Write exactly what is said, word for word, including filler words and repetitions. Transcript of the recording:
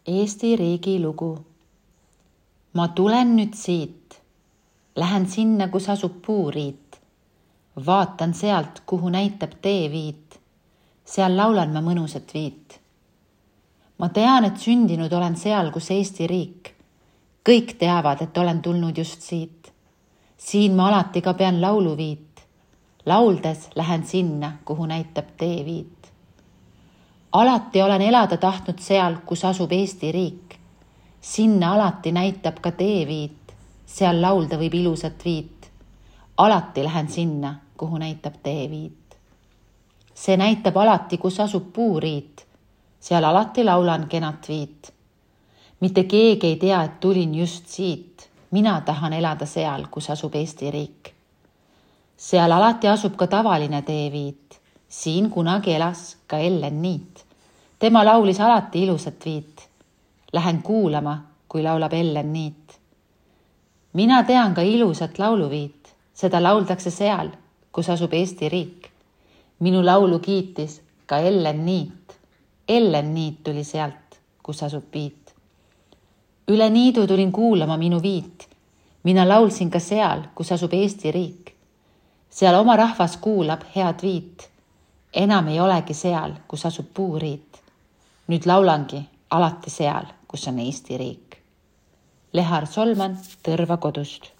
Eesti riigi lugu. Ma tulen nüüd siit, lähen sinna, kus asub puuriit. Vaatan sealt, kuhu näitab teeviit. Seal laulan ma mõnusat viit. Ma tean, et sündinud olen seal, kus Eesti riik. Kõik teavad, et olen tulnud just siit. Siin ma alati ka pean lauluviit. Lauldes lähen sinna, kuhu näitab teeviit. Alati olen elada tahtnud seal, kus asub Eesti riik. Sinna alati näitab ka teeviit. Seal laulda võib ilusat viit. Alati lähen sinna, kuhu näitab teeviit. See näitab alati, kus asub puuriit. Seal alati laulan kenat viit. Mitte keegi ei tea, et tulin just siit. Mina tahan elada seal, kus asub Eesti riik. Seal alati asub ka tavaline teeviit. Siin kunagi elas ka Ellen Niit. Tema laulis alati ilusat viit. Lähen kuulama, kui laulab Ellen Niit. Mina tean ka ilusat lauluviit. Seda lauldakse seal, kus asub Eesti riik. Minu laulu kiitis ka Ellen Niit. Ellen Niit tuli sealt, kus asub viit. Üle niidu tulin kuulama minu viit. Mina laulsin ka seal, kus asub Eesti riik. Seal oma rahvas kuulab head viit. Enam ei olegi seal, kus asub puuriit. Nüüd laulangi alati seal, kus on Eesti riik. Lehar Solman Tõrva kodust.